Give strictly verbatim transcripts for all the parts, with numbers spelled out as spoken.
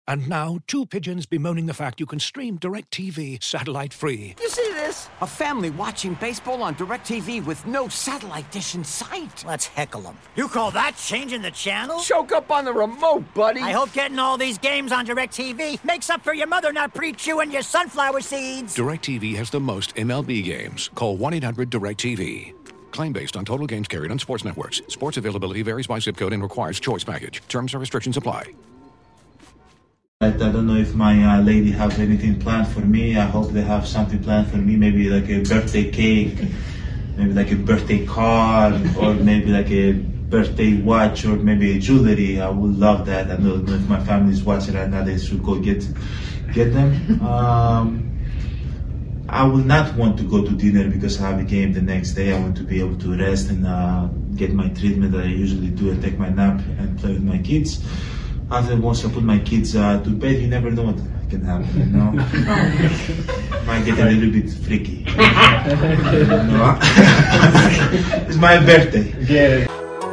And now, two pigeons bemoaning the fact you can stream DirecTV satellite-free. You see this? A family watching baseball on DirecTV with no satellite dish in sight. Let's heckle them. You call that changing the channel? Choke up on the remote, buddy. I hope getting all these games on DirecTV makes up for your mother not pre-chewing your sunflower seeds. DirecTV has the most M L B games. Call one eight hundred direct T V. Claim based on total games carried on sports networks. Sports availability varies by zip code and requires choice package. Terms and restrictions apply. I don't know if my uh, lady have anything planned for me. I hope they have something planned for me. Maybe like a birthday cake, maybe like a birthday card, or maybe like a birthday watch, or maybe a jewelry. I would love that. I don't know if my family is watching right now. They should go get get them. Um, I will not want to go to dinner because I have a game the next day. I want to be able to rest and uh, get my treatment that I usually do and take my nap and play with my kids. After once I put my kids uh, to bed, you never know what can happen, you know? Might get a little bit freaky. You know? It's my birthday. Yeah.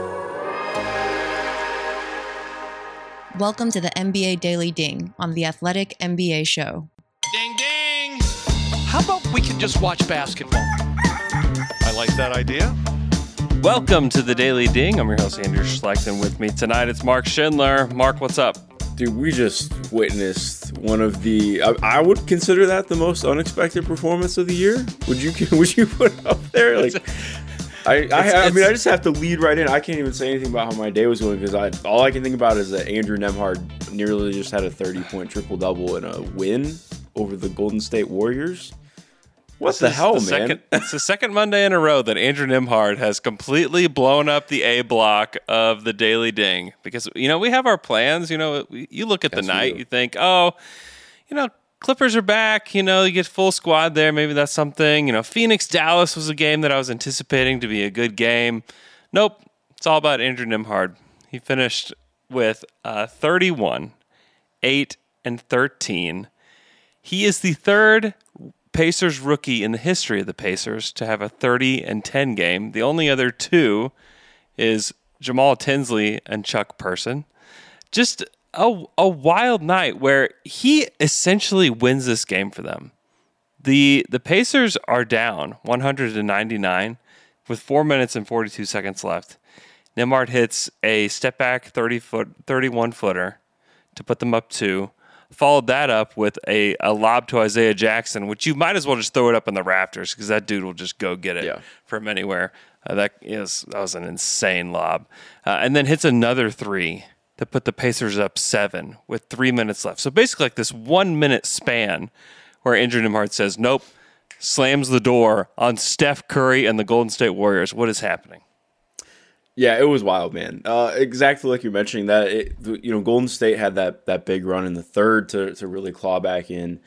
Welcome to the N B A Daily Ding on the Athletic N B A Show. Ding, ding! How about we can just watch basketball? I like that idea. Welcome to the Daily Ding. I'm your host, Andrew Schlecht, and with me tonight it's Mark Schindler. Mark, what's up? Dude, we just witnessed one of the, I, I would consider that the most unexpected performance of the year. Would you Would you put it up there? Like, I, I, it's, I it's, mean, I just have to lead right in. I can't even say anything about how my day was going because I all I can think about is that Andrew Nembhard nearly just had a thirty-point triple-double in a win over the Golden State Warriors. What this the hell, the man? Second, it's the second Monday in a row that Andrew Nembhard has completely blown up the A block of the Daily Ding. Because, you know, we have our plans. You know, you look at the yes, night, you think, oh, you know, Clippers are back. You know, you get full squad there. Maybe that's something. You know, Phoenix-Dallas was a game that I was anticipating to be a good game. Nope. It's all about Andrew Nembhard. He finished with uh, thirty-one, eight, and thirteen. He is the third Pacers rookie in the history of the Pacers to have a thirty and ten game. The only other two is Jamal Tinsley and Chuck Person. Just a, a wild night where he essentially wins this game for them. The the Pacers are down one hundred ninety-nine with four minutes and forty-two seconds left. Nembhard hits a step back thirty foot, thirty-one footer to put them up two. Followed that up with a, a lob to Isaiah Jackson, which you might as well just throw it up in the rafters because that dude will just go get it yeah. from anywhere. Uh, that is that was an insane lob. Uh, and then hits another three to put the Pacers up seven with three minutes left. So basically like this one-minute span where Andrew Nembhard says, nope, slams the door on Steph Curry and the Golden State Warriors. What is happening? Yeah, it was wild, man. Uh, exactly like you're mentioning that. It, you know, Golden State had that that big run in the third to to really claw back in,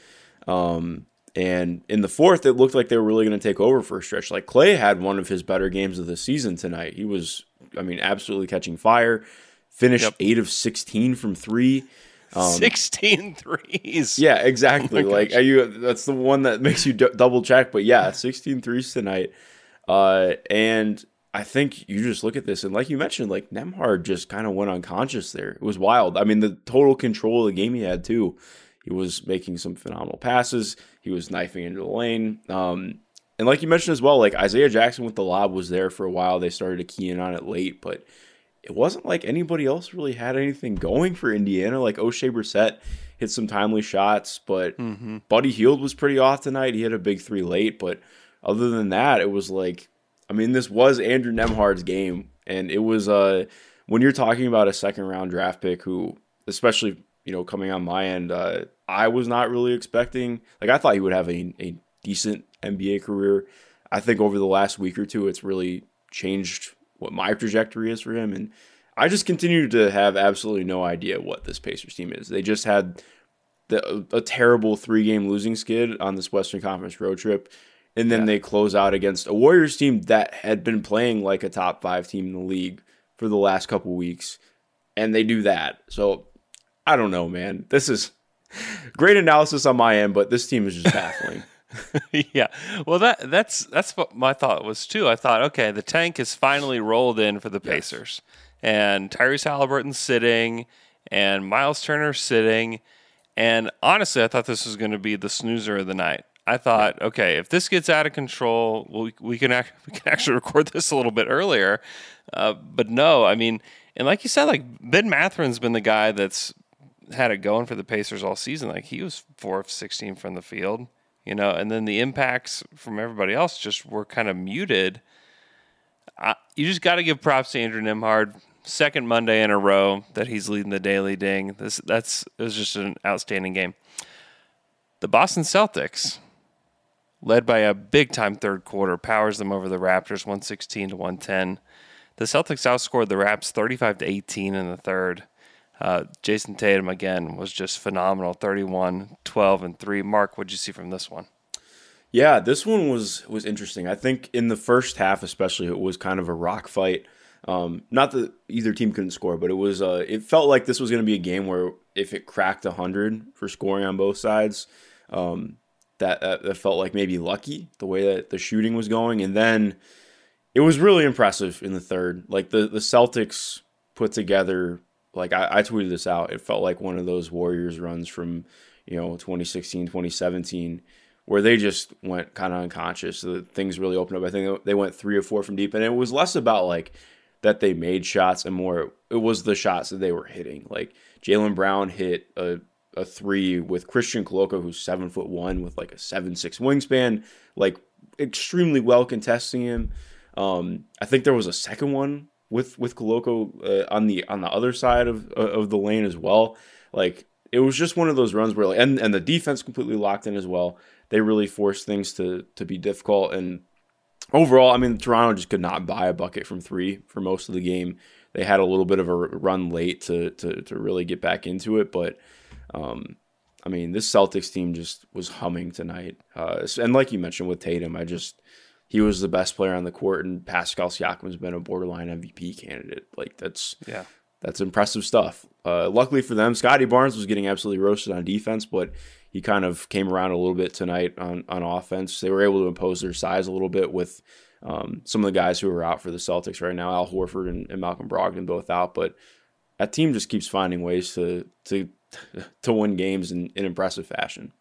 um, and in the fourth, it looked like they were really going to take over for a stretch. Like Klay had one of his better games of the season tonight. He was, I mean, absolutely catching fire. Finished yep. eight of sixteen from three. Um, sixteen threes. Yeah, exactly. Oh like are you, that's the one that makes you d- double check. But yeah, sixteen threes tonight, uh, and. I think you just look at this, and like you mentioned, like Nembhard just kind of went unconscious there. It was wild. I mean, the total control of the game he had, too. He was making some phenomenal passes. He was knifing into the lane. Um, and like you mentioned as well, like Isaiah Jackson with the lob was there for a while. They started to key in on it late, but it wasn't like anybody else really had anything going for Indiana. Like O'Shea Brissett hit some timely shots, but mm-hmm. Buddy Hield was pretty off tonight. He had a big three late, but other than that, it was like, I mean, this was Andrew Nembhard's game, and it was uh, when you're talking about a second-round draft pick who, especially, you know, coming on my end, uh, I was not really expecting. Like, I thought he would have a, a decent N B A career. I think over the last week or two, it's really changed what my trajectory is for him, and I just continue to have absolutely no idea what this Pacers team is. They just had the, a terrible three-game losing skid on this Western Conference road trip. And then yeah. they close out against a Warriors team that had been playing like a top five team in the league for the last couple weeks. And they do that. So, I don't know, man. This is great analysis on my end, but this team is just baffling. yeah. Well, that that's that's what my thought was, too. I thought, okay, the tank is finally rolled in for the Pacers. Yes. And Tyrese Halliburton's sitting, and Miles Turner's sitting. And honestly, I thought this was going to be the snoozer of the night. I thought, okay, if this gets out of control, well, we, we can act, we can actually record this a little bit earlier. Uh, but no, I mean, and like you said, like Ben Matherin's been the guy that's had it going for the Pacers all season. Like he was four of sixteen from the field, you know, and then the impacts from everybody else just were kind of muted. I, you just got to give props to Andrew Nembhard. Second Monday in a row that he's leading the Daily Ding. This that's it was just an outstanding game. The Boston Celtics, led by a big-time third quarter, powers them over the Raptors one sixteen to one ten. The Celtics outscored the Raps thirty-five to eighteen in the third. Uh, Jason Tatum, again, was just phenomenal, thirty-one, twelve, and three. Mark, what'd you see from this one? Yeah, this one was was interesting. I think in the first half especially, it was kind of a rock fight. Um, not that either team couldn't score, but it was uh, it felt like this was going to be a game where if it cracked one hundred for scoring on both sides, um, that, that that felt like maybe lucky the way that the shooting was going. And then it was really impressive in the third. Like the, the Celtics put together, like I, I tweeted this out, it felt like one of those Warriors runs from, you know, twenty sixteen, twenty seventeen, where they just went kind of unconscious. So things really opened up. I think they went three or four from deep, and it was less about like that they made shots and more it was the shots that they were hitting. Like Jaylen Brown hit a, a three with Christian Koloko, who's seven foot one with like a seven six wingspan, like extremely well contesting him. Um, I think there was a second one with with Koloko uh, on the on the other side of of the lane as well. Like it was just one of those runs where like, and and the defense completely locked in as well. They really forced things to to be difficult. And overall, I mean, Toronto just could not buy a bucket from three for most of the game. They had a little bit of a run late to to, to really get back into it. But, um, I mean, this Celtics team just was humming tonight. Uh, and like you mentioned with Tatum, I just he was the best player on the court, and Pascal Siakam's been a borderline M V P candidate. Like, that's yeah, that's impressive stuff. Uh, luckily for them, Scotty Barnes was getting absolutely roasted on defense, but he kind of came around a little bit tonight on, on offense. They were able to impose their size a little bit with um, some of the guys who are out for the Celtics right now. Al Horford and, and Malcolm Brogdon both out, but that team just keeps finding ways to to to win games in, in impressive fashion.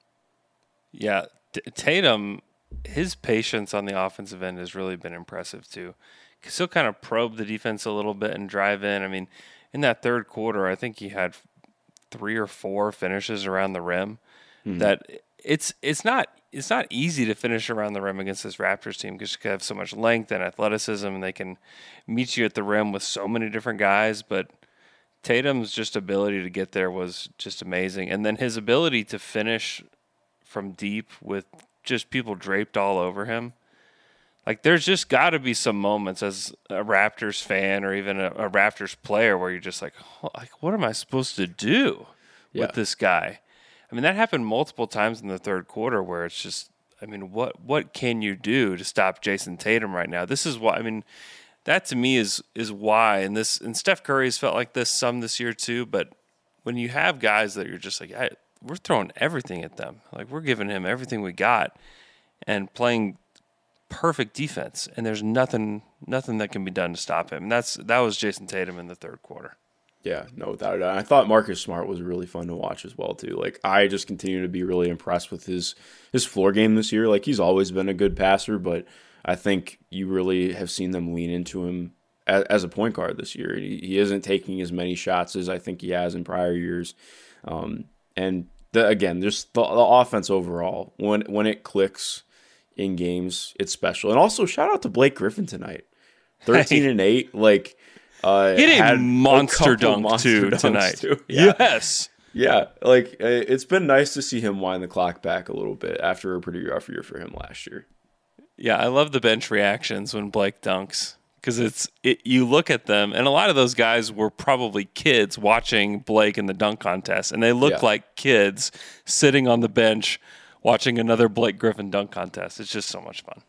Yeah, T- Tatum, his patience on the offensive end has really been impressive too, because he'll kind of probe the defense a little bit and drive in. I mean, in that third quarter, I think he had three or four finishes around the rim. Mm-hmm. That it's it's not it's not easy to finish around the rim against this Raptors team because you have so much length and athleticism, and they can meet you at the rim with so many different guys. But Tatum's just ability to get there was just amazing, and then his ability to finish from deep with just people draped all over him. Like, there's just got to be some moments as a Raptors fan or even a, a Raptors player where you're just like, oh, like, what am I supposed to do yeah. with this guy? I mean, that happened multiple times in the third quarter where it's just, I mean, what what can you do to stop Jason Tatum right now? This is why, I mean, that to me is is why, and this and Steph Curry's felt like this some this year too, but when you have guys that you're just like, I, we're throwing everything at them. Like, we're giving him everything we got and playing perfect defense, and there's nothing nothing that can be done to stop him. And that's that was Jason Tatum in the third quarter. Yeah, no without a doubt. I thought Marcus Smart was really fun to watch as well too. Like, I just continue to be really impressed with his his floor game this year. Like, he's always been a good passer, but I think you really have seen them lean into him as, as a point guard this year. He, he isn't taking as many shots as I think he has in prior years. Um, and the, again, just the, the offense overall, when when it clicks in games, it's special. And also, shout out to Blake Griffin tonight, thirteen and eight. Like, uh, he had a monster dunk monster too tonight. Too. Yeah. Yes, yeah. Like, it's been nice to see him wind the clock back a little bit after a pretty rough year for him last year. Yeah, I love the bench reactions when Blake dunks, because it's it, you look at them, and a lot of those guys were probably kids watching Blake in the dunk contest, and they look yeah. like kids sitting on the bench watching another Blake Griffin dunk contest. It's just so much fun.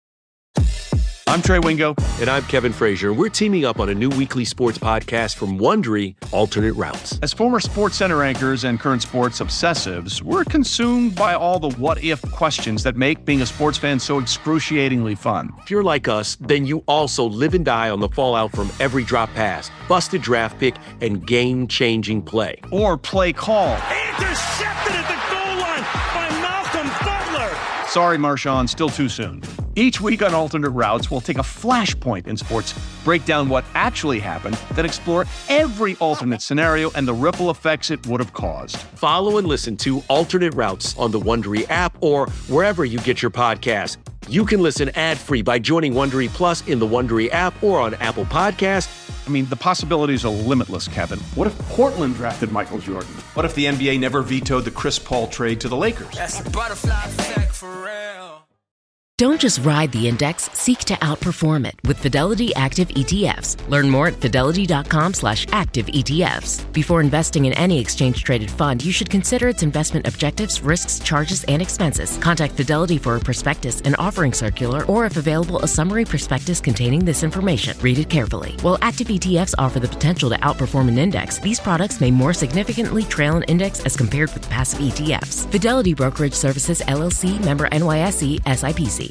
I'm Trey Wingo. And I'm Kevin Frazier. We're teaming up on a new weekly sports podcast from Wondery, Alternate Routes. As former SportsCenter anchors and current sports obsessives, we're consumed by all the what-if questions that make being a sports fan so excruciatingly fun. If you're like us, then you also live and die on the fallout from every drop pass, busted draft pick, and game-changing play. Or play call. Intercepted at the goal line by Malcolm Butler. Sorry, Marshawn, still too soon. Each week on Alternate Routes, we'll take a flashpoint in sports, break down what actually happened, then explore every alternate scenario and the ripple effects it would have caused. Follow and listen to Alternate Routes on the Wondery app or wherever you get your podcasts. You can listen ad-free by joining Wondery Plus in the Wondery app or on Apple Podcasts. I mean, the possibilities are limitless, Kevin. What if Portland drafted Michael Jordan? What if the N B A never vetoed the Chris Paul trade to the Lakers? That's a butterfly effect for real. Don't just ride the index, seek to outperform it with Fidelity Active E T Fs. Learn more at fidelity.com slash active ETFs. Before investing in any exchange-traded fund, you should consider its investment objectives, risks, charges, and expenses. Contact Fidelity for a prospectus, an offering circular, or if available, a summary prospectus containing this information. Read it carefully. While active E T Fs offer the potential to outperform an index, these products may more significantly trail an index as compared with passive E T Fs. Fidelity Brokerage Services, L L C, member N Y S E, S I P C.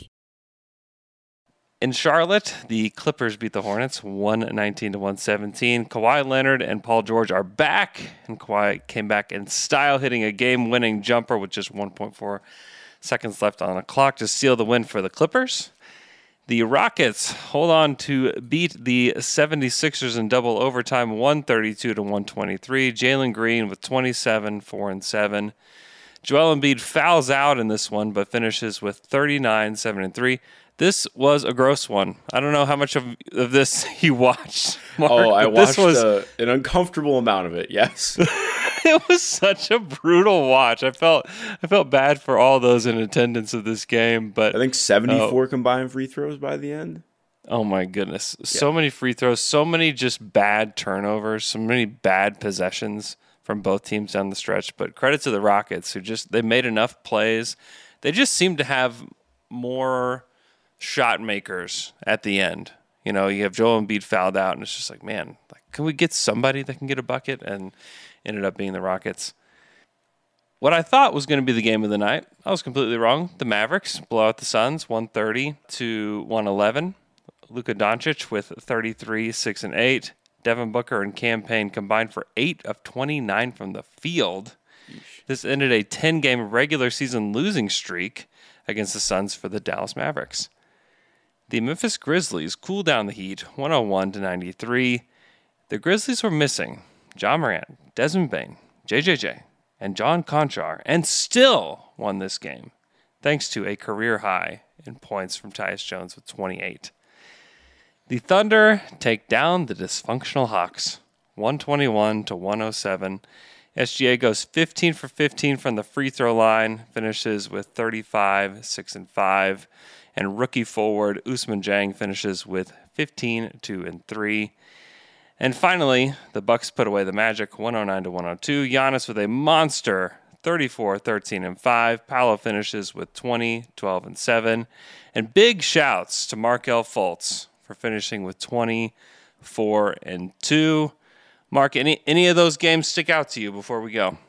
In Charlotte, the Clippers beat the Hornets one nineteen to one seventeen. Kawhi Leonard and Paul George are back, and Kawhi came back in style, hitting a game-winning jumper with just one point four seconds left on the clock to seal the win for the Clippers. The Rockets hold on to beat the seventy-sixers in double overtime, one thirty-two to one twenty-three. Jalen Green with twenty-seven, four and seven. Joel Embiid fouls out in this one, but finishes with thirty-nine, seven and three. This was a gross one. I don't know how much of, of this you watched, Mark. Oh, I watched this was, uh, an uncomfortable amount of it, yes. It was such a brutal watch. I felt I felt bad for all those in attendance of this game. But I think seventy-four oh. combined free throws by the end. Oh, my goodness. So yeah. many free throws, so many just bad turnovers, so many bad possessions from both teams down the stretch. But credit to the Rockets, who just they made enough plays. They just seemed to have more shot makers at the end. You know, you have Joel Embiid fouled out, and it's just like, man, like, can we get somebody that can get a bucket? And ended up being the Rockets. What I thought was going to be the game of the night, I was completely wrong. The Mavericks blow out the Suns, one thirty to one eleven. Luka Doncic with thirty-three, six and eight. Devin Booker and Cam Payne combined for eight of twenty-nine from the field. Yeesh. This ended a ten-game regular season losing streak against the Suns for the Dallas Mavericks. The Memphis Grizzlies cooled down the Heat, one oh one to ninety-three. The Grizzlies were missing Ja Morant, Desmond Bane, J J J, and John Konchar, and still won this game, thanks to a career high in points from Tyus Jones with twenty-eight. The Thunder take down the dysfunctional Hawks, one twenty-one to one oh seven. S G A goes fifteen for fifteen from the free throw line, finishes with thirty-five, six and five. And rookie forward Ousmane Dieng finishes with fifteen, two and three. And finally, the Bucks put away the Magic, one oh nine to one oh two. Giannis with a monster, thirty-four, thirteen and five. Paolo finishes with twenty, twelve and seven. And big shouts to Markelle Fultz for finishing with twenty-four and two. Mark, any any of those games stick out to you before we go?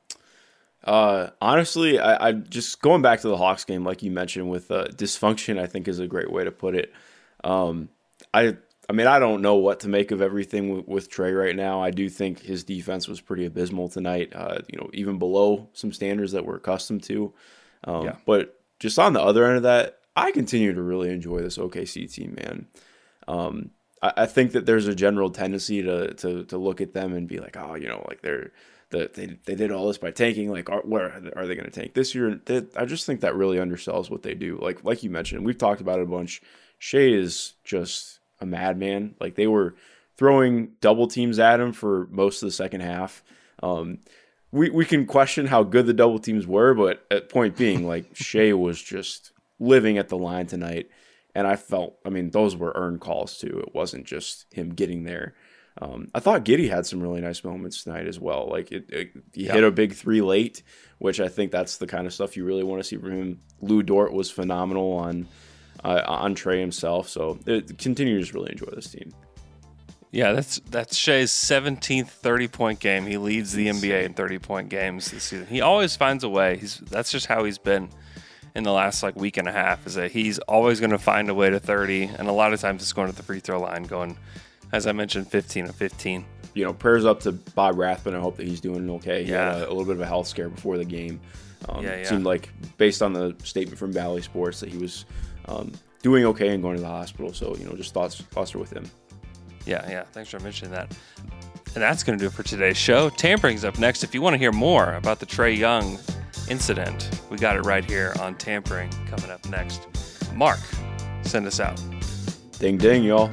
Uh, honestly, I, I just going back to the Hawks game, like you mentioned, with uh, dysfunction, I think is a great way to put it. Um, I, I mean, I don't know what to make of everything with, with Trey right now. I do think his defense was pretty abysmal tonight. Uh, you know, even below some standards that we're accustomed to. Um, yeah. But just on the other end of that, I continue to really enjoy this O K C team, man. Um, I, I think that there's a general tendency to to to look at them and be like, oh, you know, like they're. That they they did all this by tanking. Like, are, where are they going to tank this year? They, I just think that really undersells what they do. Like, like you mentioned, we've talked about it a bunch. Shea is just a madman. Like, they were throwing double teams at him for most of the second half. Um, we we can question how good the double teams were, but at point being, like Shea was just living at the line tonight, and I felt, I mean, those were earned calls too. It wasn't just him getting there. Um, I thought Giddey had some really nice moments tonight as well. Like it, it he yeah. hit a big three late, which I think that's the kind of stuff you really want to see from him. Lou Dort was phenomenal on uh, on Trey himself. So it, continue to just really enjoy this team. Yeah, that's that's Shea's seventeenth thirty-point game. He leads the N B A in thirty-point games this season. He always finds a way. He's that's just how he's been in the last like week and a half. Is that he's always going to find a way to thirty, and a lot of times it's going to the free throw line, going as I mentioned, fifteen of fifteen. You know, prayers up to Bob Rathbun. I hope that he's doing okay. He Yeah. had a, a little bit of a health scare before the game. Um, Yeah, It yeah. seemed like, based on the statement from Bally Sports, that he was um, doing okay and going to the hospital. So, you know, just thoughts, thoughts are with him. Yeah, yeah. Thanks for mentioning that. And that's going to do it for today's show. Tampering's up next. If you want to hear more about the Trae Young incident, we got it right here on Tampering coming up next. Mark, send us out. Ding, ding, y'all.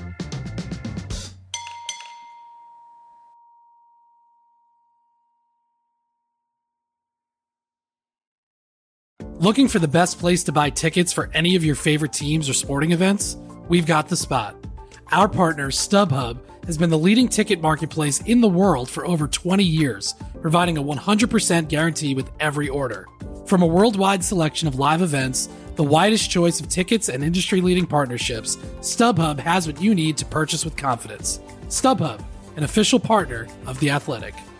Looking for the best place to buy tickets for any of your favorite teams or sporting events? We've got the spot. Our partner, StubHub, has been the leading ticket marketplace in the world for over twenty years, providing a one hundred percent guarantee with every order. From a worldwide selection of live events, the widest choice of tickets and industry-leading partnerships, StubHub has what you need to purchase with confidence. StubHub, an official partner of The Athletic.